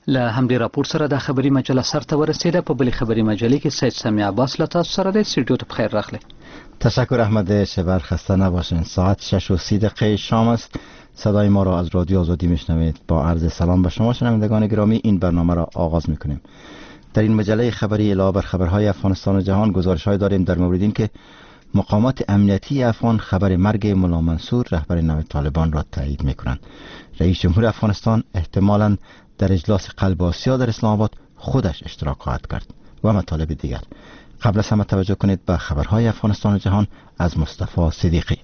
له همدې راپور سره د خبري مجله سرته ورسیده. په بلې خبري مجلې کې سید سمیع عباس له تاسو سره د استودیو ته بخیر راغلی. تشکر احمد شبر، خسته نباشین. ساعت 6:30 شام است. صدای ما را از رادیو آزادی میشنوید. با عرض سلام به شما شنوندگان گرامی این برنامه را آغاز میکنیم. در این مجله خبری علاوه بر خبرهای افغانستان و جهان گزارش‌های داریم در مورد اینکه مقامات امنیتی افغان خبر مرگ ملا منصور رهبر نو طالبان را تایید میکنند. رئیس جمهور افغانستان احتمالاً در اجلاس قلب آسیا در اسلام آباد خودش اشتراک خواهد کرد و مطالب دیگر. قبل از همه توجه کنید به خبرهای افغانستان و جهان از مصطفی صدیقی.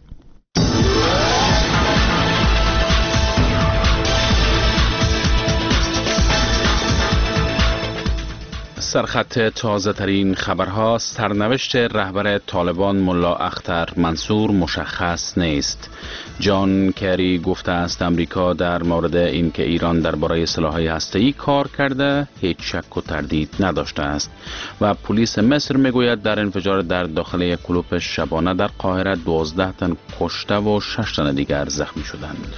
سرخط تازه ترین خبرها: سرنوشت رهبر طالبان ملا اختر منصور مشخص نیست. جان کری گفته است امریکا در مورد اینکه ایران درباره سلاح‌های هسته‌ای کار کرده هیچ شک و تردید نداشته است. و پلیس مصر میگوید در انفجار در داخل کلوپ شبانه در قاهره 12 تن کشته و 6 تن دیگر زخمی شدند.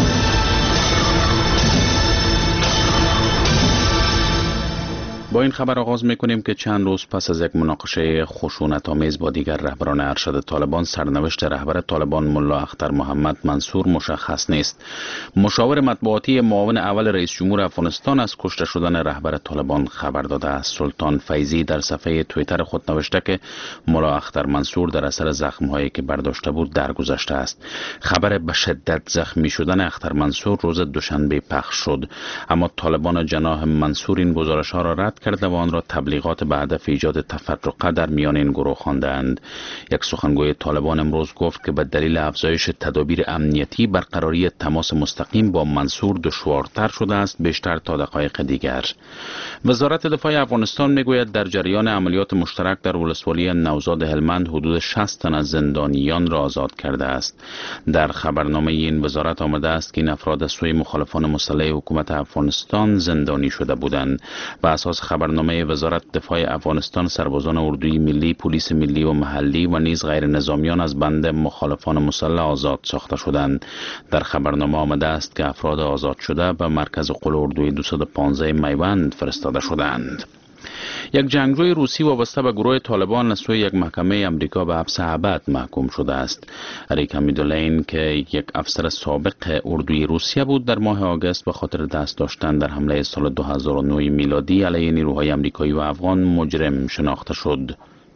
با این خبر آغاز میکنیم که چند روز پس از یک مناقشه خشونت‌آمیز با دیگر رهبران ارشد طالبان، سرنوشت رهبر طالبان ملا اختر محمد منصور مشخص نیست. مشاور مطبوعاتی معاون اول رئیس جمهور افغانستان از کشته شدن رهبر طالبان خبر داده است. سلطان فیضی در صفحه توییتر خود نوشته که ملا اختر منصور در اثر زخم‌هایی که برداشته بود درگذشته است. خبر به شدت زخمی شدن اختر منصور روز دوشنبه پخش شد، اما طالبان جناح منصور این گزارش‌ها را رد کرده و آن را تبلیغات به هدف ایجاد تفرقه در میان این گروه خواندند. یک سخنگوی طالبان امروز گفت که به دلیل افزایش تدابیر امنیتی برقراری تماس مستقیم با منصور دشوارتر شده است، بیشتر تا دقایق دیگر. وزارت دفاع افغانستان میگوید در جریان عملیات مشترک در ولسوالی نوزاد هلمند حدود 60 تن از زندانیان را آزاد کرده است. در خبرنامه این وزارت آمده است که این افراد از سوی مخالفان مسلح حکومت افغانستان زندانی شده بودند. بر اساس خبرنامه وزارت دفاع افغانستان، سربازان اردوی ملی، پلیس ملی و محلی و نیز غیر نظامیان از بند مخالفان مسلح آزاد ساخته شدند. در خبرنامه آمده است که افراد آزاد شده به مرکز قل اردوی 215 میوند فرستاده شدند. یک جنگجوی روسی وابسته به گروه طالبان از سوی یک محکمه امریکا به حبس ابد محکوم شده است. اریک امیدولین که یک افسر سابق اردوی روسیه بود، در ماه آگوست به خاطر دست داشتن در حمله سال 2009 میلادی علیه نیروهای امریکایی و افغان مجرم شناخته شد.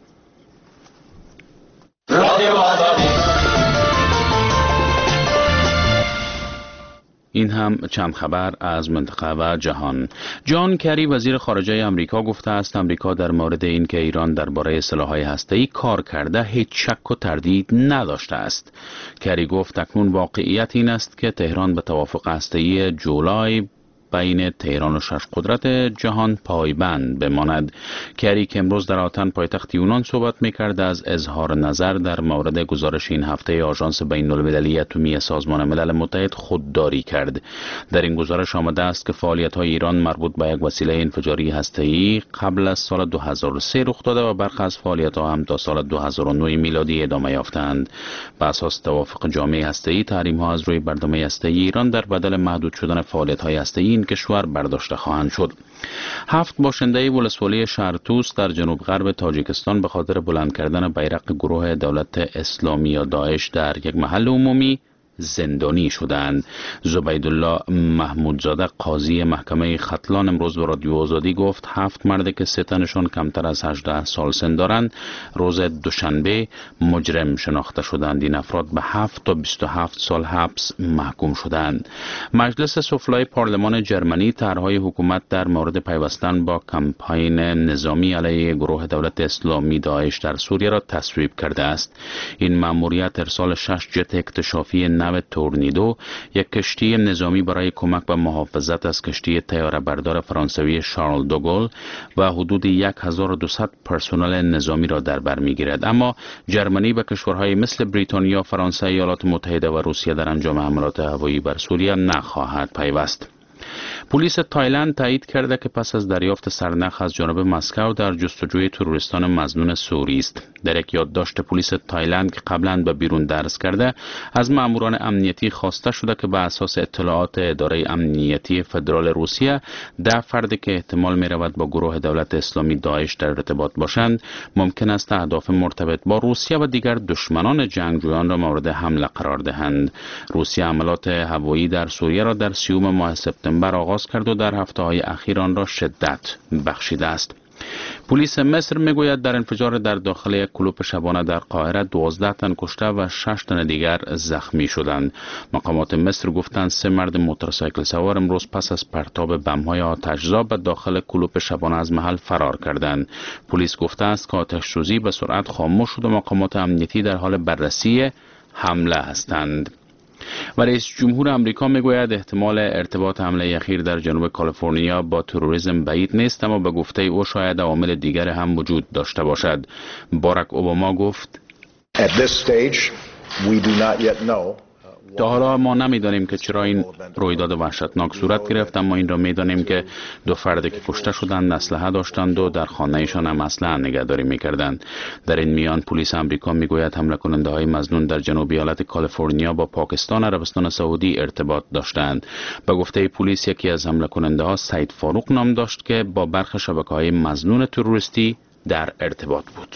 این هم چند خبر از منطقه و جهان. جان کری وزیر خارجه امریکا گفته است امریکا در مورد اینکه ایران درباره سلاح‌های هسته‌ای کار کرده هیچ شک و تردید نداشته است. کری گفت اکنون واقعیت این است که تهران به توافق هسته‌ای جولای بین تهران و 6 قدرت جهان پایبند بماند. کری که امروز در آتن پایتخت یونان صحبت می‌کرد از اظهار نظر در مورد گزارش این هفته آژانس بین‌المللی اتمی سازمان ملل متحد خودداری کرد. در این گزارش آمده است که فعالیت‌های ایران مربوط به یک وسیله انفجاری هسته‌ای قبل از سال 2003 رخ داده و برخی از فعالیت‌ها هم تا سال 2009 میلادی ادامه یافتند. بر اساس توافق جامعه هسته‌ای، تحریم‌ها از روی برنامه هسته‌ای ایران در بدل محدود شدن فعالیت‌های هسته‌ای کشور برداشته خواهند شد. 7 باشنده ولسوالی شهر توس در جنوب غرب تاجیکستان به خاطر بلند کردن بیرق گروه دولت اسلامی یا داعش در یک محل عمومی زندانی شدند. زبیدالله محمودزاده قاضی محکمه ختلان امروز به رادیو آزادی گفت 7 مرد که 3 تنشان کمتر از 18 سال سن دارند روز دوشنبه مجرم شناخته شدند. این افراد به 7 تا 27 سال حبس محکوم شدند. مجلس سفلای پارلمان جرمنی طرح‌های حکومت در مورد پیوستن با کمپاین نظامی علیه گروه دولت اسلامی داعش در سوریه را تصویب کرده است. این مأموریت ارسال 6 جت اکتشافی نو تورنیدو، یک کشتی نظامی برای کمک به محافظت از کشتی طیاره بردار فرانسوی شارل دوگل و حدود 1200 پرسنل نظامی را در بر می‌گیرد. اما جرمنی به کشورهای مثل بریتانیا، فرانسه، ایالات متحده و روسیه در انجام حملات هوایی بر سوریه نخواهد پیوست. پلیس تایلند تایید کرده که پس از دریافت سرنخ از جانب مسکو در جستجوی تروریستان مظنون سوری است. در یک یادداشت پلیس تایلند که قبلا به بیرون درس کرده، از ماموران امنیتی خواسته شده که بر اساس اطلاعات اداره امنیتی فدرال روسیه 10 فردی که احتمال می رود با گروه دولت اسلامی داعش در ارتباط باشند، ممکن است اهداف مرتبط با روسیه و دیگر دشمنان جنگجویان را مورد حمله قرار دهند. روسیه حملات هوایی در سوریه را در 30 ماه سپتامبر آغاز کرد و در هفته‌های اخیر آن را شدت بخشیده است. پلیس مصر میگوید در انفجار در داخل یک کلوپ شبانه در قاهره 12 تن کشته و 6 تن دیگر زخمی شدند. مقامات مصر گفتند 3 مرد موتورسیکل سوار امروز پس از پرتاب بم‌های آتش‌زا به داخل کلوپ شبانه از محل فرار کردند. پلیس گفته است که آتش‌سوزی به سرعت خاموش شد و مقامات امنیتی در حال بررسی حمله هستند. و رئیس جمهور آمریکا میگوید احتمال ارتباط حمله اخیر در جنوب کالیفرنیا با تروریسم بعید نیست، اما به گفته او شاید عوامل دیگر هم وجود داشته باشد. باراک اوباما گفت تا حالا ما نمیدانیم که چرا این رویداد وحشتناک صورت گرفت، اما این را میدانیم که 2 فردی که کشته شدند اسلحه داشتند و در خانه‌شان هم اسلحه نگهداری میکردند. در این میان پلیس آمریکا میگوید حمله کننده های مظنون در جنوبی ایالت کالیفرنیا با پاکستان و عربستان سعودی ارتباط داشتند. به گفته پلیس یکی از حمله کننده ها سید فاروق نام داشت که با برخی شبکه‌های مظنون تروریستی در ارتباط بود.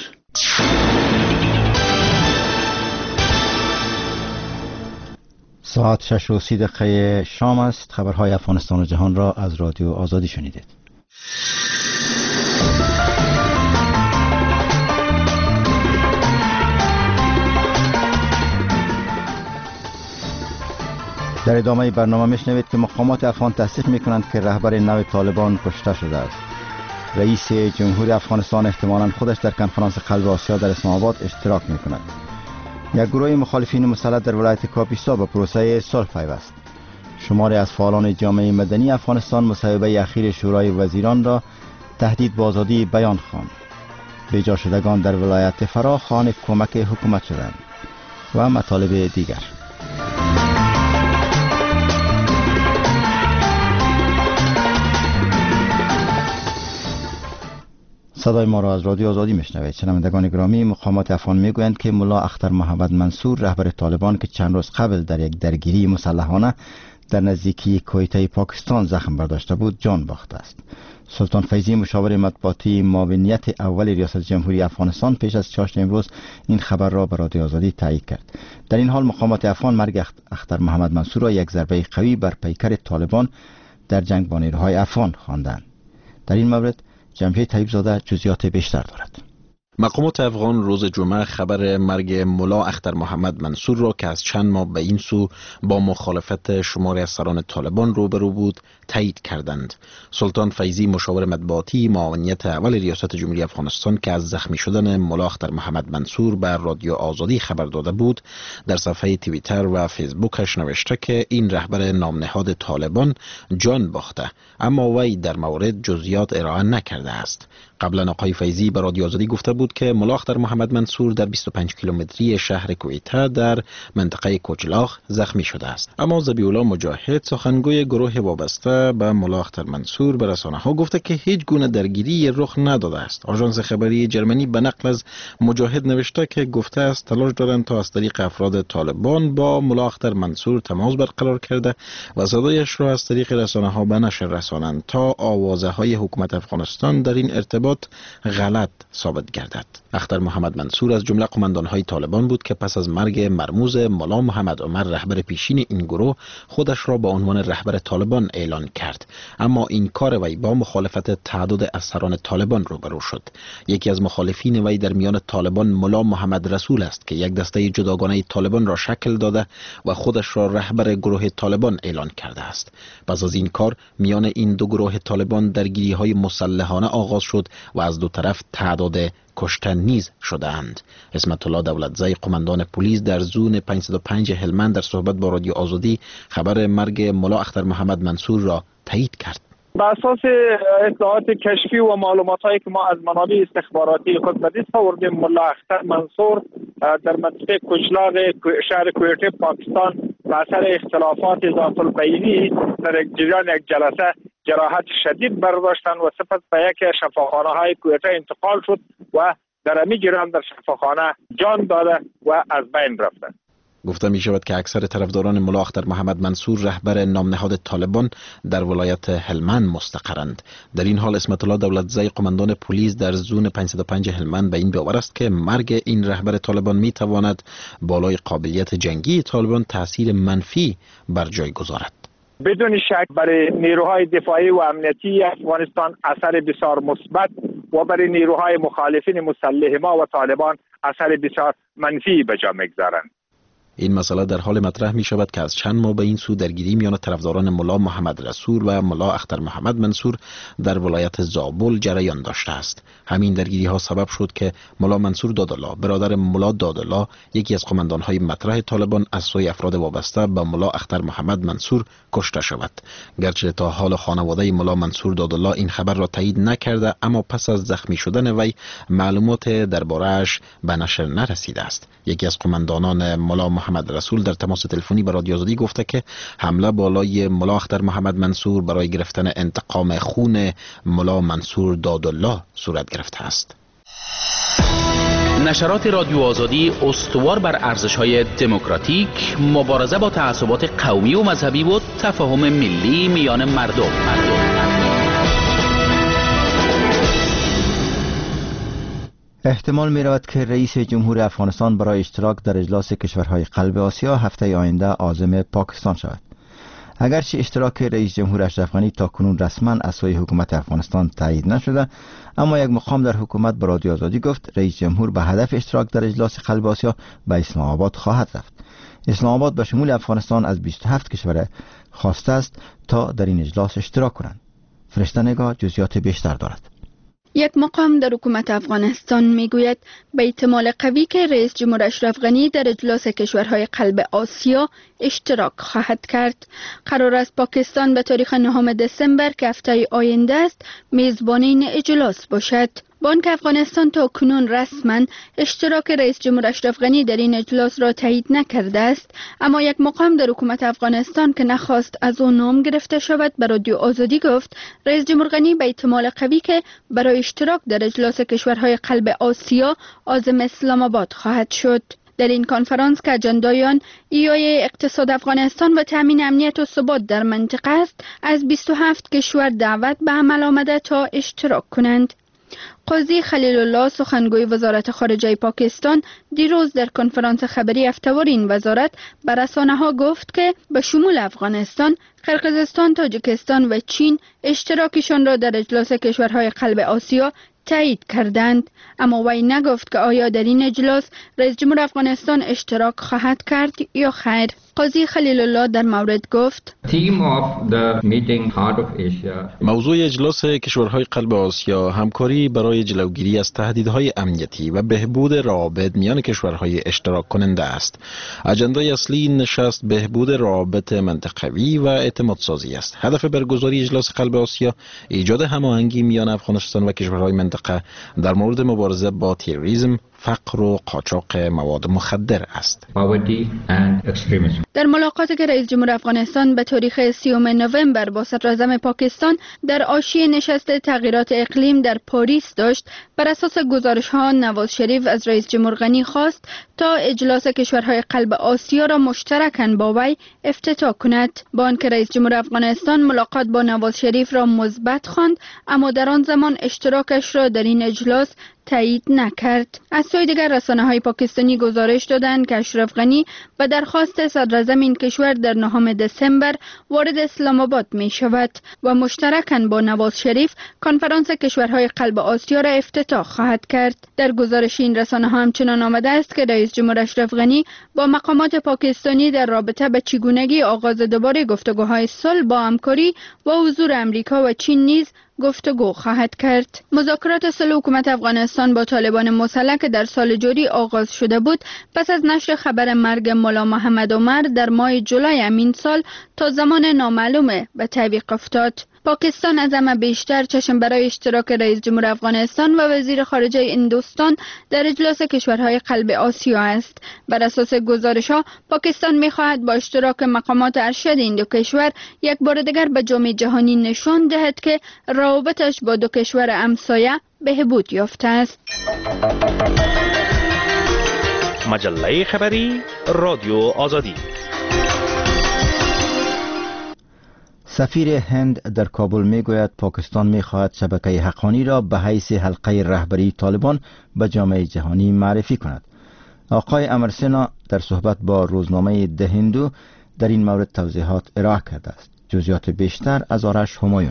ساعت 6:30 شام است. خبرهای افغانستان و جهان را از رادیو آزادی شنیدید. در ادامه برنامه میشنوید که مقامات افغان تصدیق میکنند که رهبر نو طالبان کشته شده است. رئیس جمهوری افغانستان احتمالاً خودش در کنفرانس قلب آسیا در اسلام آباد اشتراک میکند. یک گروه مخالفین مسلح در ولایت کاپیسا به پروسه صلح پیوست. شماری از فعالان جامعه مدنی افغانستان مصوبه اخیر شورای وزیران را تهدید به آزادی بیان خواند. بیجا شدگان در ولایت فرا خواهان کمک حکومت شدند و مطالب دیگر. صدای ما را از رادیو آزادی میشنوید. شنوندگان گرامی، مقامات افغان میگویند که ملا اختر محمد منصور رهبر طالبان که چند روز قبل در یک درگیری مسلحانه در نزدیکی کویته پاکستان زخم برداشته بود جان باخته است. سلطان فیضی مشاور مطبوعاتی معاونیت اول ریاست جمهوری افغانستان پیش از چاشت امروز این خبر را به رادیو آزادی تایید کرد. در این حال مقامات افغان مرگ اختر محمد منصور را یک ضربه قوی بر پیکر طالبان در جنگ با نیروهای افغان خواندند. در این مورد جمشید طیب زاده جزئیات بیشتر دارد. مقامات افغان روز جمعه خبر مرگ ملا اختر محمد منصور را که از چند ماه به این سو با مخالفت شماری از سران طالبان روبرو بود تایید کردند. سلطان فیضی مشاور مطبوعاتی معاونیت اول ریاست جمهوری افغانستان که از زخمی شدن ملا اختر محمد منصور بر رادیو آزادی خبر داده بود در صفحه توییتر و فیسبوکش نوشته که این رهبر نامنهاد طالبان جان باخته، اما وی در مورد جزئیات ارائه نکرده است. قبلا آقای فیضی به رادیو آزادی گفته بود که ملا اختر محمد منصور در 25 کیلومتری شهر کویته در منطقه کوچلاخ زخمی شده است. اما ذبیح الله مجاهد سخنگوی گروه وابسته به ملا اختر منصور به رسانه‌ها گفته که هیچ گونه درگیری رخ نداده است. آژانس خبری جرمنی به نقل از مجاهد نوشته که گفته است تلاش دارند تا از طریق افراد طالبان با ملا اختر منصور تماس برقرار کرده و صدایش را از طریق رسانه‌ها به نشر رسانند تا آوازه‌های حکومت افغانستان در این ارتباط غلط ثابت گردد. اختر محمد منصور از جمله قماندان‌های طالبان بود که پس از مرگ مرموز ملا محمد عمر رهبر پیشین این گروه خودش را به عنوان رهبر طالبان اعلان کرد، اما این کار وی با مخالفت تعداد از سران طالبان روبرو شد. یکی از مخالفین وی در میان طالبان ملا محمد رسول است که یک دسته جداگانه طالبان را شکل داده و خودش را رهبر گروه طالبان اعلان کرده است. پس از این کار میان این دو گروه طالبان درگیری‌های مسلحانه آغاز شد و از دو طرف تعداد کشته نیز شده‌اند. اسمت الله دولتزی قماندان پلیس در زون 505 هلمند در صحبت با رادیو آزادی خبر مرگ ملا اختر محمد منصور را تایید کرد. بر اساس اطلاعات کشفی و معلوماتایی که ما از منابع استخباراتی خود به دست آوردیم، ملا اختر منصور در منطقه کوچلاغ شهر کویته پاکستان به اثر اختلافات ذات البینی در جریان یک جلسه جراحت شدید برداشتند و سپس به یک شفاخانه های کویته انتقال شد و در امی جریان در شفاخانه جان داده و از بین رفته. گفته می شود که اکثر طرفداران ملا اختر محمد منصور رهبر نامنهاد طالبان در ولایت هلمند مستقرند. در این حال اسمت الله دولتزی قماندان پلیس در زون 505 هلمند به این باور است که مرگ این رهبر طالبان می تواند بالای قابلیت جنگی طالبان تاثیر منفی بر جای گذارد. بدون شک برای نیروهای دفاعی و امنیتی افغانستان اثر بسیار مثبت و برای نیروهای مخالفین مسلح ما و طالبان اثر بسیار منفی به جا می‌گذارند. این مسئله در حال مطرح می شود که از چند ماه به این سو درگیری میان طرفداران ملا محمد رسول و ملا اختر محمد منصور در ولایت زابل جریان داشته است. همین درگیری ها سبب شد که ملا منصور دادالله برادر ملا دادالله یکی از قماندان های مطرح طالبان از سوی افراد وابسته به ملا اختر محمد منصور کشته شود. گرچه تا حال خانواده ملا منصور دادالله این خبر را تایید نکرده، اما پس از زخمی شدن وی معلومات درباره‌اش به نشر نرسیده است. یکی از قماندانان ملا محمد رسول در تماس تلفنی با رادیو آزادی گفته که حمله بالای ملا اختر محمد منصور برای گرفتن انتقام خون ملا منصور دادالله صورت گرفته است. نشرات رادیو آزادی استوار بر ارزش‌های دموکراتیک، مبارزه با تعصبات قومی و مذهبی و تفاهم ملی میان مردم. احتمال می رود که رئیس جمهور افغانستان برای اشتراک در اجلاس کشورهای قلب آسیا هفته آینده عازم پاکستان شود. اگرچه اشتراک رئیس جمهور اشرف غنی تا کنون رسما از سوی حکومت افغانستان تایید نشده، اما یک مقام در حکومت به رادیو آزادی گفت رئیس جمهور به هدف اشتراک در اجلاس قلب آسیا به اسلام آباد خواهد رفت. اسلام آباد به شمول افغانستان از 27 کشور خواسته است تا در این اجلاس اشتراک کنند. فرشته نگاه جزئیات بیشتر دارد. یک مقام در حکومت افغانستان میگوید به احتمال قوی که رئیس جمهور اشرف غنی در اجلاس کشورهای قلب آسیا اشتراک خواهد کرد. قرار است پاکستان به تاریخ 9 دسامبر که هفته آینده است میزبان این اجلاس باشد. بانک افغانستان تا کنون رسما اشتراک رئیس جمهور اشرف غنی در این اجلاس را تایید نکرده است، اما یک مقام در حکومت افغانستان که نخواست از او نام گرفته شود به رادیو آزادی گفت رئیس جمهور غنی به احتمال قوی که برای اشتراک در اجلاس کشورهای قلب آسیا عازم اسلام آباد خواهد شد. در این کنفرانس که اجندای آن ایای اقتصاد افغانستان و تامین امنیت و ثبات در منطقه است، از 27 کشور دعوت به عمل آمده تا اشتراک کنند. قاضی خلیل الله سخنگوی وزارت خارجه پاکستان دیروز در کنفرانس خبری هفته‌وار این وزارت به رسانه‌ها گفت که به شمول افغانستان، قرقیزستان، تاجیکستان و چین اشتراکشان را در اجلاس کشورهای قلب آسیا تایید کردند، اما وی نگفت که آیا در این اجلاس رئیس جمهور افغانستان اشتراک خواهد کرد یا خیر. قاضی خلیل الله در مورد گفت موضوع اجلاس کشورهای قلب آسیا همکاری برای جلوگیری از تهدیدهای امنیتی و بهبود روابط میان کشورهای اشتراک کننده است. اجنده اصلی این نشست بهبود روابط منطقوی و اعتماد سازی است. هدف برگزاری اجلاس قلب آسیا ایجاد هماهنگی میان افغانستان و کشورهای منطقه در مورد مبارزه با تروریسم، فقر و قاچاق مواد مخدر است. در ملاقاتی که رئیس جمهور افغانستان به تاریخ 30 نوامبر با صدراعظم پاکستان در حاشیه نشست تغییرات اقلیم در پاریس داشت، بر اساس گزارش‌ها نواز شریف از رئیس جمهور غنی خواست تا اجلاس کشورهای قلب آسیا را مشترکاً با وی افتتاح کند. با آنکه رئیس جمهور افغانستان ملاقات با نواز شریف را مثبت خواند، اما در آن زمان اشتراکش را در این اجلاس تایید نکرد. از سوی دیگر رسانه‌های پاکستانی گزارش دادند که اشرف غنی به درخواست صدراعظم این کشور در 9 دسامبر وارد اسلام آباد می شود و مشترکاً با نواز شریف کنفرانس کشورهای قلب آسیا را افتتاح خواهد کرد. در گزارش این رسانه‌ها همچنان آمده است که رئیس جمهور اشرف غنی با مقامات پاکستانی در رابطه به چگونگی آغاز دوباره گفتگوهای صلح با همکاری و حضور امریکا و چین نیز گفتگو خواهد کرد. مذاکرات صلح حکومت افغانستان با طالبان مسلح که در سال جاری آغاز شده بود، پس از نشر خبر مرگ ملا محمد عمر در ماه جولای همین سال تا زمان نامعلوم به تعویق افتاد. پاکستان از همه بیشتر چشم برای اشتراک رئیس جمهور افغانستان و وزیر خارجه هندوستان در اجلاس کشورهای قلب آسیا است. بر اساس گزارش‌ها پاکستان می‌خواهد با اشتراک مقامات ارشد این دو کشور یک بار دیگر به جامعه جهانی نشان دهد که روابطش با دو کشور همسایه بهبود یافته است. مجله خبری رادیو آزادی. سفیر هند در کابل میگوید پاکستان میخواهد شبکه حقانی را به حیث حلقه رهبری طالبان به جامعه جهانی معرفی کند. آقای امرسنا در صحبت با روزنامه ده هندو در این مورد توضیحات ارائه کرده است. جزئیات بیشتر از آرش همایون.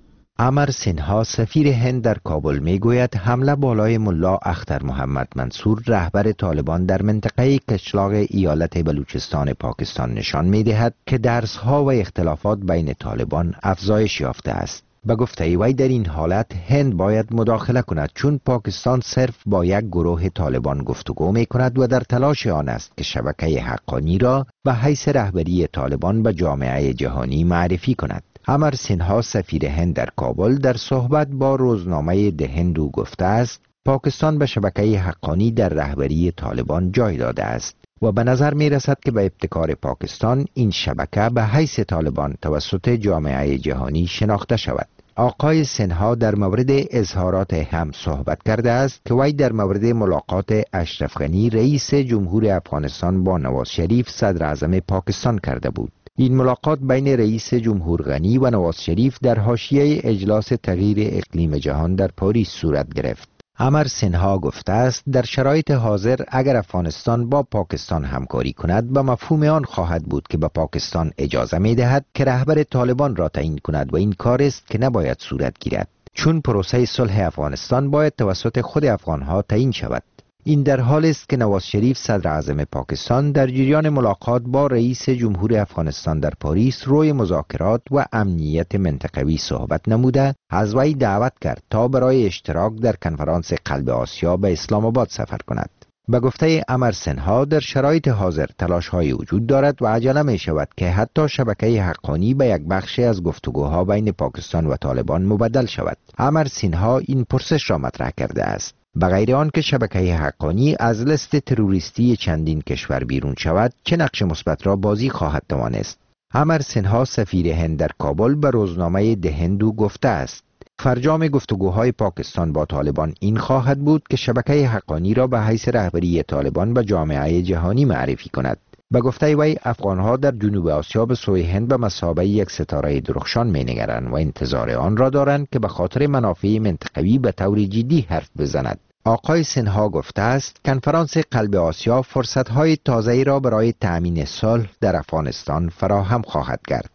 امر سینها سفیر هند در کابل میگوید حمله بالای ملا اختر محمد منصور رهبر طالبان در منطقه کشلاق ایالت بلوچستان پاکستان نشان میدهد که درس‌ها و اختلافات بین طالبان افزایش یافته است. به گفته وی در این حالت هند باید مداخله کند چون پاکستان صرف با یک گروه طالبان گفتگو می کند و در تلاش آن است که شبکه حقانی را به حیث رهبری طالبان به جامعه جهانی معرفی کند. امر سینها سفیر هند در کابل در صحبت با روزنامه ده هندو گفته است پاکستان به شبکه حقانی در رهبری طالبان جای داده است و به نظر می رسد که به ابتکار پاکستان این شبکه به حیث طالبان توسط جامعه جهانی شناخته شود. آقای سینها در مورد اظهارات هم صحبت کرده است که وی در مورد ملاقات اشرف غنی رئیس جمهور افغانستان با نواز شریف صدر اعظم پاکستان کرده بود. این ملاقات بین رئیس جمهور غنی و نواز شریف در حاشیه اجلاس تغییر اقلیم جهان در پاریس صورت گرفت. امر سینها گفته است در شرایط حاضر اگر افغانستان با پاکستان همکاری کند به مفهوم آن خواهد بود که به پاکستان اجازه می دهد که رهبر طالبان را تعیین کند و این کار است که نباید صورت گیرد چون پروسه صلح افغانستان باید توسط خود افغانها تعیین شود. این در حال است که نواز شریف صدر اعظم پاکستان در جریان ملاقات با رئیس جمهور افغانستان در پاریس روی مذاکرات و امنیت منطقوی صحبت نموده از وی دعوت کرد تا برای اشتراک در کنفرانس قلب آسیا به اسلام آباد سفر کند. به گفته امر سینها در شرایط حاضر تلاش‌های وجود دارد و عجله می شود که حتی شبکه حقانی به یک بخش از گفتگوها بین پاکستان و طالبان مبدل شود. امر سینها این پرسش را مطرح کرده است. به غیر آن که شبکه حقانی از لیست تروریستی چندین کشور بیرون شود چه نقش مثبت را بازی خواهد توانست؟ امر سینها سفیر هند در کابل به روزنامه ده هندو گفته است فرجام گفتگوهای پاکستان با طالبان این خواهد بود که شبکه حقانی را به حیث رهبری طالبان به جامعه جهانی معرفی کند. به گفته وی افغانها در جنوب آسیا به سوی هند به مثابه یک ستاره درخشان می‌نگرند و انتظار آن را دارند که به خاطر منافع منطقوی به طور جدی حرف بزند. آقای سینها گفته است کنفرانس قلب آسیا فرصت‌های تازه‌ای را برای تأمین صلح در افغانستان فراهم خواهد کرد.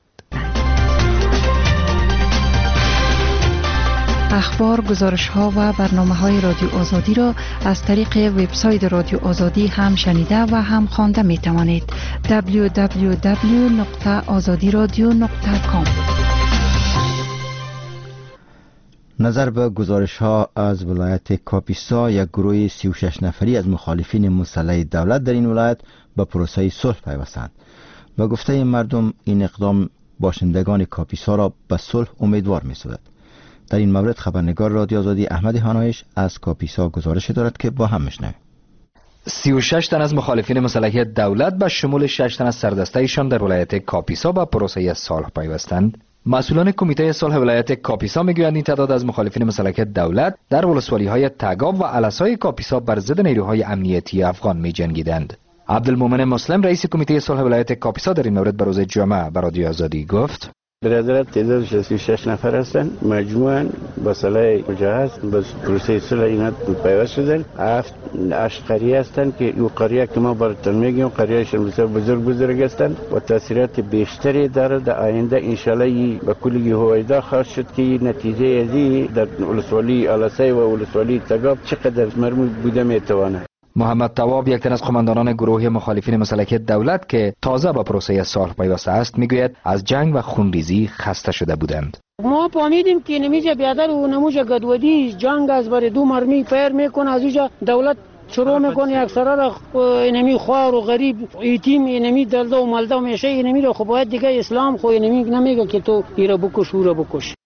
اخبار، گزارش‌ها و برنامه‌های رادیو آزادی را از طریق وبسایت رادیو آزادی هم شنیده و هم خوانده می‌توانید. www.azadiradio.com. نظر به گزارش‌ها از ولایت کاپیسا یک گروه 36 نفری از مخالفین مسلح دولت در این ولایت به پروسه صلح پیوستند. به گفته مردم این اقدام باشندگان کاپیسا را به صلح امیدوار می‌سازد. در این مورد خبرنگار رادیو آزادی احمد هانایش از کاپیسا گزارش دارد که با هم میشنویم. 36 تن از مخالفین مسلح دولت به شمول 6 تن از سردسته‌ایشان در ولایت کاپیسا به پروسه صلح پیوستند. مسئولان کمیته صلح ولایت کاپیسا میگویند این تعداد از مخالفین مسلح دولت در ولسوالی‌های تگاب و علسای کاپیسا بر ضد نیروهای امنیتی افغان می‌جنگیدند. عبدالمومن مسلم رئیس کمیته صلح ولایت کاپیسا در این مورد به روز جمعه به رادیو آزادی گفت: برادران تعداد 66 نفر هستند، مجموعاً با سلاح مجهز با پروسه صلح اینا پیوست شدن. 8 قریه هستند که این قریه که ما براتون میگیم قریهشون بسیار بزرگ هستند و تاثیرات بیشتری داره. در آینده انشالله به کلی هویدا خواهد شد که نتیجه ازی در ولسوالی علسای و ولسوالی تگاب چقدر مرموز بوده میتواند. محمد تواب یک تن از قماندانان گروه مخالفین مسلح دولت که تازه با پروسه صلح پیوسته است میگوید از جنگ و خونریزی خسته شده بودند. ما فهمیدیم که نمیشه بیادر و نموشه گدودی جنگ از بر دو مرمی پیر میکنه، از اینجا دولت شروع میکنه اکثرا را اینمی خوار و غریب ایتیم اینمی دلده و ملده و میشه اینمی را خب باید دیگه اسلام خو اینمی نمیگه که تو ایرا بکش او را بکش.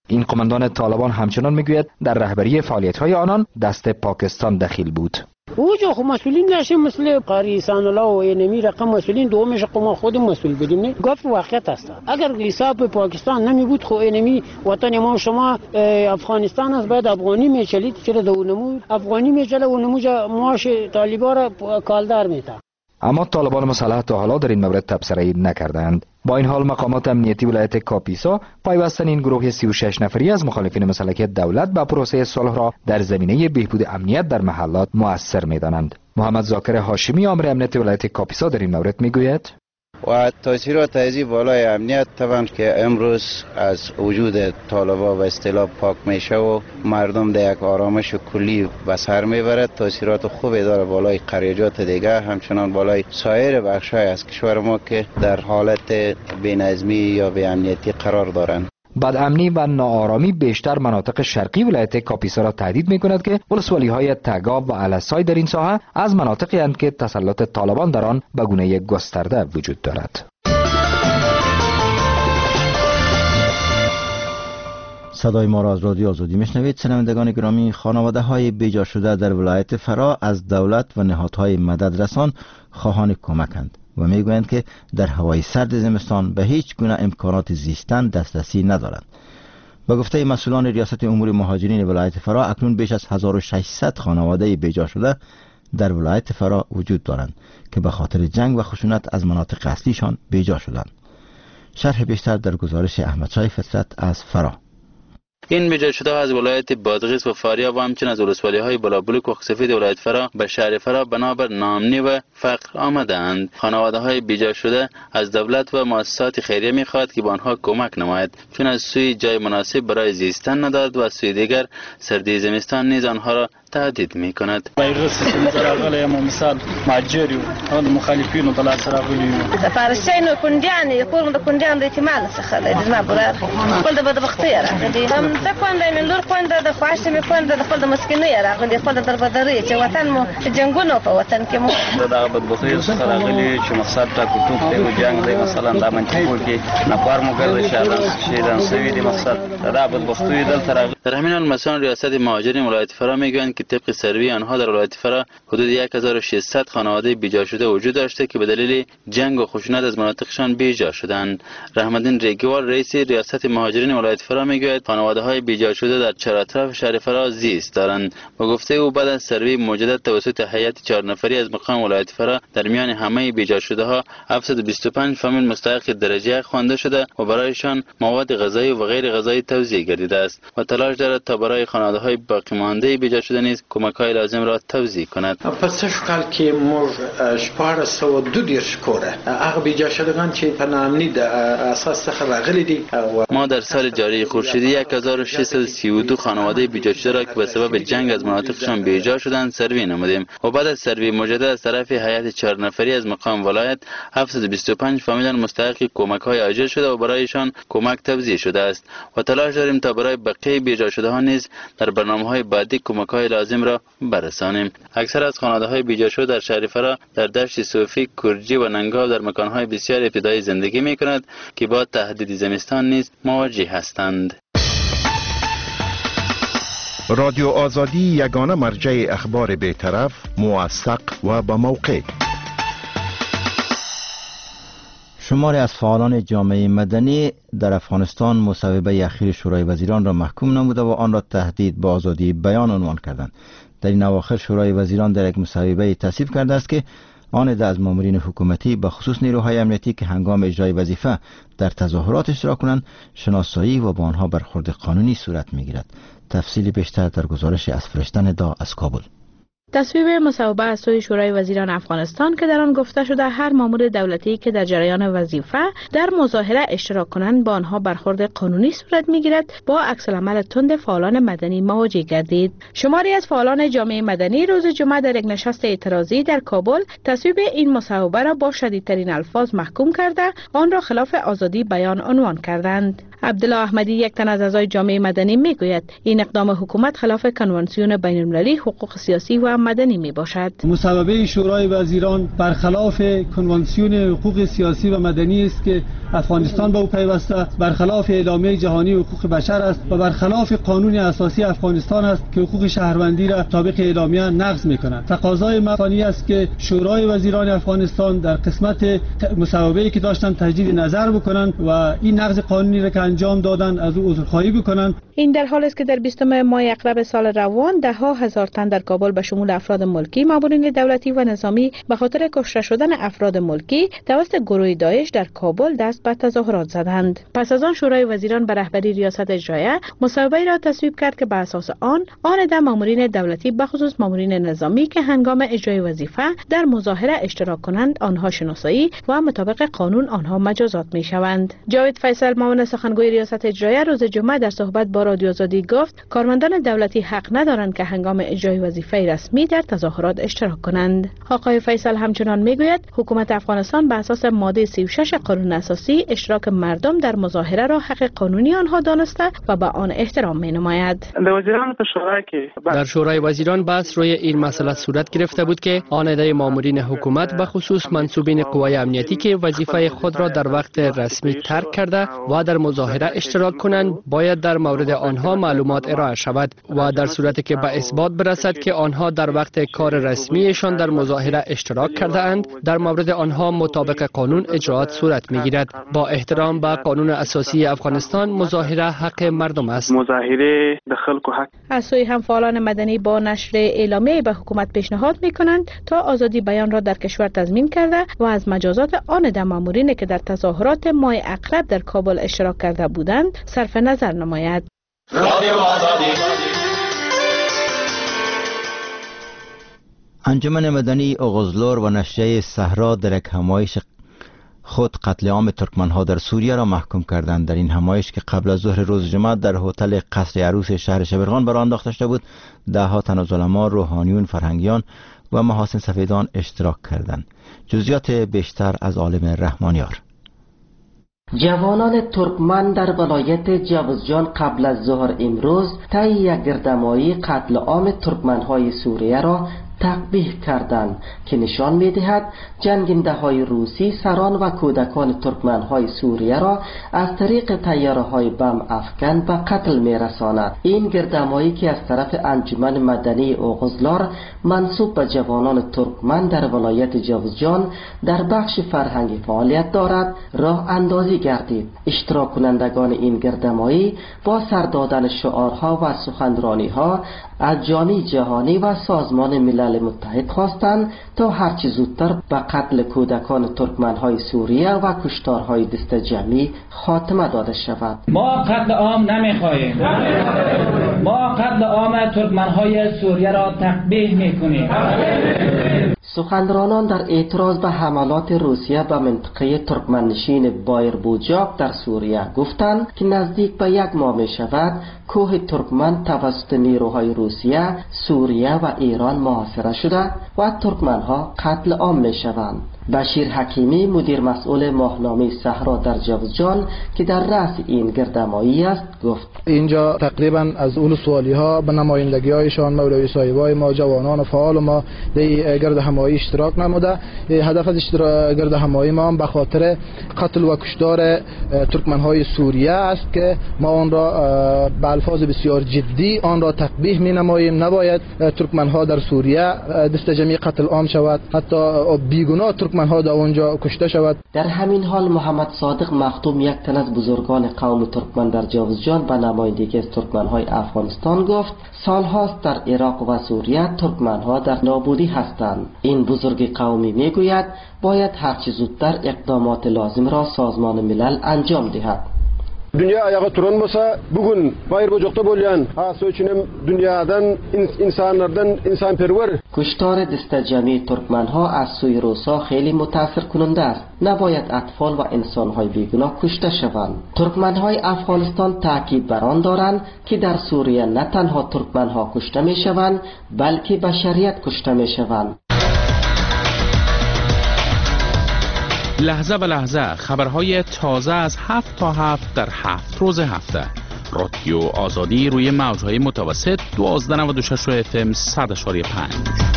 این قماندان طالبان همچنان میگوید در رهبری فعالیت‌های آنان دست پاکستان دخیل بود. اوجا خو مسئولین داشتیم مثل قاری سان الله و اینمی رقم مسئولین دومش ما خودم مسئول بودیم. نه گفت واقعیت است. اگر حساب پاکستان نمی بود خو اینمی وطن ما شما افغانستان است، باید افغانی میچلید، چرا دونمو افغانی میچله و نموجا معاش طالبان را کالدار میتا. اما طالبان مسلح تا حالا در این مورد تبصره نکردند. با این حال مقامات امنیتی ولایت کاپیسا پیوستن این گروه 36 نفری از مخالفین مسلح دولت به پروسه صلح را در زمینه بهبود امنیت در محلات مؤثر می‌دانند. محمد ذاکر هاشمی آمر امنیت ولایت کاپیسا در این مورد میگوید و تاثیرات از بالای امنیت طبعا که امروز از وجود طالبان و اصطلاح پاک میشه و مردم در یک آرامش کلی به سر میبرد. تاثیرات خوبی داره بالای قریجات دیگه، همچنان بالای سایر بخش‌های از کشور ما که در حالت بی‌نظمی یا بی‌امنیتی قرار دارند. بدامنی و ناآرامی بیشتر مناطق شرقی ولایت کاپیسا را تهدید می‌کند که ولسوالی‌های تگاب و الاسای در این ساحه از مناطقی اند که تسلط طالبان در آن به گونه گسترده وجود دارد. صدای ما را از رادیو آزادی میشنوید. شنوندگان گرامی، خانواده‌های بیجا شده در ولایت فرا از دولت و نهادهای مدد رسان خواهان کمکند و میگویند که در هوای سرد زمستان به هیچ گونه امکانات زیستن دسترسی ندارند. با گفته مسئولان ریاست امور مهاجرین ولایت فرا، اکنون بیش از 1600 خانواده بیجا شده در ولایت فرا وجود دارند که به خاطر جنگ و خشونت از مناطق اصلیشان بیجا شدند. شرح بیشتر در گزارش احمدشاه فطرت از فرا. این بیجا شده از ولایت بادغیس و فاریاب و همچنین از ولسوالی‌های بلابلوک و خسفید ولایت فرا به شهر فرا بنابر ناامنی و فقر آمدند. خانواده‌های بیجا شده از دولت و مؤسسات خیریه می‌خواهد که به آنها کمک نماید، چون از سوی جای مناسب برای زیستن ندارد و از سوی دیگر سردی زمستان نیز آنها را تهدید می‌کند. مثال ماجری و مخالفین د لاس راغلي فارسین و کندیان قرم د کندیان د احتمال څخه د ما برار خپل د بدبختی راغلي هم څه کونده من لور کونده د خواش می کونده د خپل د مسکینی راغلي خپل د دربدري چې وطن مو جنگونو په وطن کې مو د بدبختی څخه راغلي چې مقصد تا کوټو د جنگ دی مثلا د منطقو کې نفر مو ګرځي شهدان سوي دی مقصد د بدبختی دلته راغلي. در همین حال مسئولان ریاست مهاجرین ولایت فرا میگویند که طبق سروی آنها در ولایت فرا حدود 1600 خانواده بیجا شده وجود داشته که به دلیل جنگ و خشونت از مناطقشان بیجا شدند. رحمت‌الدین ریگوال رئیس ریاست مهاجرین ولایت فرا میگوید خانواده‌های بیجا شده در چهارطرف شهر فرا زیست دارند. با گفته او بعد از سروی مجدد توسط هیئت 4 نفری از مقام ولایت فرا در میان همه بیجا شده‌ها 725 فامیل مستحق درجه خوانده شده و برایشان مواد غذایی و غیر غذایی توزیع گردیده است و تلاش دارد تا برای خانواده‌های باقی مانده بیجا شده نیز کمک‌های لازم را توزیع کند. پس کال کې موږ 1422 کوره هغه بیجا شدگان چې په نامني د اساس څخه راغلي دي. ما در سال جاری خورشیدی 1632 خانواده بیجا شده را که به سبب جنگ از مناطقشان بیجا شدند سروی نمودیم و بعد از سروی مجدد از طرف هیئت 4 نفری از مقام ولایت 725 فامیل مستحق کمک‌های عاجل شده و برایشان کمک توزیع شده است و تلاش داریم تا برای بقیه بیجا شده‌ها نیز در برنامه‌های بعدی کمک‌های لازم را برسانیم. اکثر از خانواده‌های بیجا شده در شهر فرا در دشت صوفی، کرجی و ننگاو در مکان‌های بسیار ابتدایی زندگی می‌کنند که با تهدید زمستان نیز مواجه هستند. رادیو آزادی یگانه مرجع اخبار بی‌طرف، موثق و با موقع. شماری از فعالان جامعه مدنی در افغانستان مصوبه اخیر شورای وزیران را محکوم نموده و آن را تهدید به آزادی بیان عنوان کردند. در این اواخر شورای وزیران در یک مصوبه تصویب کرده است که آن عده از مامورین حکومتی به خصوص نیروهای امنیتی که هنگام اجرای وظیفه در تظاهرات اشتراک کنند شناسایی و با آنها برخورد قانونی صورت می‌گیرد. تفصیلی بیشتر در گزارش از فرشتن دا از کابل. تصویب مصوبه از سوی شورای وزیران افغانستان که در آن گفته شده هر مامور دولتی که در جریان وظیفه در مظاهره اشتراک کنند با آنها برخورد قانونی صورت میگیرد با عکس‌العمل تند فعالان مدنی مواجه گردید. شماری از فعالان جامعه مدنی روز جمعه در یک نشست اعتراضی در کابل تصویب این مصوبه را با شدیدترین الفاظ محکوم کرده آن را خلاف آزادی بیان عنوان کردند. عبدالله احمدی یک تن از اعضای جامعه مدنی میگوید این اقدام حکومت خلاف کنوانسیون بین المللی حقوق سیاسی و مدنی می باشد. مصوبه شورای وزیران برخلاف کنوانسیون حقوق سیاسی و مدنی است که افغانستان به او پیوسته، برخلاف اعلامیه جهانی حقوق بشر است و برخلاف قانون اساسی افغانستان است که حقوق شهروندی را طابق اعلامیه نقض می‌کند. تقاضای مفانی است که شورای وزیران افغانستان در قسمت مصوبه‌ای که داشتن تجدید نظر بکنند و این نقض قانونی را که انجام دادن از او عذرخواهی بکنند. این در حالی است که در 20 ماه اکرب سال روان ده ها هزار تن در کابل به شمول افراد ملکی، مامورین دولتی و نظامی به خاطر کشته شدن افراد ملکی توسط گروه داعش در کابل دست به تظاهرات زدند. پس از آن شورای وزیران به رهبری ریاست اجرایه مصوبه‌ای را تصویب کرد که بر اساس آن ده مامورین دولتی به خصوص مامورین نظامی که هنگام اجرای وظیفه در مظاهره اشتراک کنند آنها شناسایی و مطابق قانون آنها مجازات می شوند. جاوید فیصل معاون سخنگوی ریاست اجرایه روز جمعه در صحبت با رادیو آزادی گفت کارمندان دولتی حق ندارند که هنگام اجرای وظیفه رسمی در تظاهرات اشتراک کنند. آقای فیصل همچنان میگوید حکومت افغانستان به اساس ماده 36 قانون اساسی اشتراک مردم در مظاهره را حق قانونی آنها دانسته و به آن احترام می‌نماید. در شورای وزیران بحث روی این مسئله صورت گرفته بود که آن عده مامورین حکومت به خصوص منصوبین قوای امنیتی که وظیفه خود را در وقت رسمی ترک کرده و در مظاهره اشتراک کنند باید در مورد آنها معلومات ارائه شود و در صورتی که به اثبات برسد که آنها در وقت کار رسمیشان در مظاهره اشتراک کرده اند در مورد آنها مطابق قانون اجرات صورت میگیرد. با احترام به قانون اساسی افغانستان مظاهره حق مردم است. مظاهره د خلکو حق. از سوی هم فعالان مدنی با نشر اعلامیه به حکومت پیشنهاد میکنند تا آزادی بیان را در کشور تضمین کرده و از مجازات آن ده مامورین که در تظاهرات ماه اکرب در کابل اشتراک کرده بودند صرف نظر نماید. انجمن مدنی اغزلور و نشریه صحرا در یک همایش خود قتل عام ترکمنها در سوریه را محکوم کردند. در این همایش که قبل از ظهر روز جمعه در هتل قصر عروس شهر شبرغان برآن انداخته شده بود، ده ها تن از علما، روحانیون، فرهنگیان و محاسن سفیدان اشتراک کردند. جزئیات بیشتر از عالم رحمانیار. جوانان ترکمن در ولایت جوزجان قبل از ظهر امروز طی یک گردهمایی قتل عام ترکمنهای سوریه را تقبیح کردند که نشان می‌دهد جنگنده‌های روسی سران و کودکان ترکمن‌های سوریه را از طریق طیاره‌های بم افکن به قتل می‌رساند. این گردهمایی که از طرف انجمن مدنی اوغزلار منسوب به جوانان ترکمن در ولایت جوزجان در بخش فرهنگی فعالیت دارد راه اندازی گردید. اشتراک کنندگان این گردهمایی با سر دادن شعارها و سخنرانی‌ها از جامعه جهانی و سازمان ملل متحد خواستند تا هرچه زودتر به قتل کودکان ترکمنهای سوریه و کشتارهای دست جمعی خاتمه داده شود. ما قتل عام نمیخواهیم. ما قتل عام ترکمنهای سوریه را تقبیح میکنیم. سخنرانان در اعتراض به حملات روسیه به منطقه ترکمنشین بایر بوجاک در سوریه گفتند که نزدیک به یک ماه می شود کوه ترکمن توسط نیروهای روسیه، سوریه و ایران محاصره شده و ترکمنها قتل عام می شوند. بشیر حکیمی مدیر مسئول ماهنامه صحرا در جوزجان که در رأس این گردهمایی است گفت اینجا تقریبا از اولوسوالی ها به نمایندگی هایشان مولوی صاحبای ما جوانان فعال ما در گردهمایی اشتراک نموده. هدف از گردهمایی ما به خاطر قتل و کشتار ترکمن های سوریه است که ما آن را به الفاظ بسیار جدی آن را تقبیح می نماییم. نباید ترکمن ها در سوریه دست جمعی قتل عام شود، حتی بیگناه ترکمنها در اونجا کشته شود. در همین حال محمد صادق مختوم یک تن از بزرگان قوم ترکمن در جوزجان به نمایندگی از ترکمنهای افغانستان گفت سالهاست در عراق و سوریه ترکمنها در نابودی هستند. این بزرگ قومی میگوید باید هرچه زودتر اقدامات لازم را سازمان ملل انجام دهد. Dünya ayağa turan olsa bugün bayır bocakta bolyan asocinim dünyadan insanlardan insanperver. کشتار دست جمعی ترکمنها از سوی روسا خیلی متاثر کننده است. نباید اطفال و انسانهای بیگناه کشته شوند. ترکمنهای افغانستان تاکید بر آن دارند که در سوریه نه تنها ترکمنها کشته می شوند بلکه بشریت کشته می شوند. لحظه به لحظه خبرهای تازه از 7 تا 7 در 7 روز هفته. رادیو آزادی روی موجهای متوسط 1296 FM 100.5.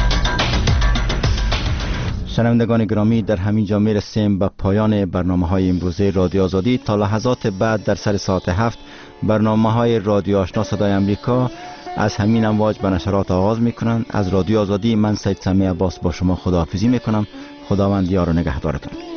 شنوندگان گرامی، در همین جا میرسیم به پایان برنامه های امروزه رادیو آزادی. تا لحظات بعد در سر ساعت 7 برنامه های رادیو آشنا صدای امریکا از همین امواج به نشرات آغاز میکنند. از رادیو آزادی من سید سمی عباس با شما خداحافظی میکنم. خداوند یار و نگهدارتان.